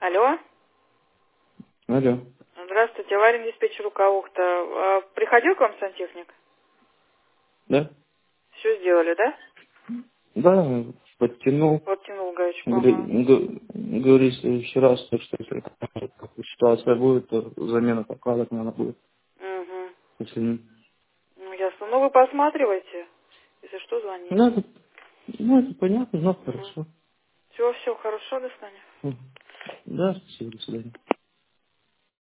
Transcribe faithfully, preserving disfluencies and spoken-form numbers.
Алло. Алло. Здравствуйте, аварийный диспетчер Укаухта. А, приходил к вам сантехник? Да? Все сделали, да? Да, подтянул. Подтянул гаечку, ага. Говори- г- Говорит, в следующий раз, так что если такая ситуация будет, то замена прокладок надо будет. Угу. Если не... Ну, ясно. Ну, вы посматривайте. Если что, звоните. Ну, это, ну, это понятно, но Угу. хорошо. Все, все, хорошо, до свидания. Мгм. Да, спасибо, до свидания.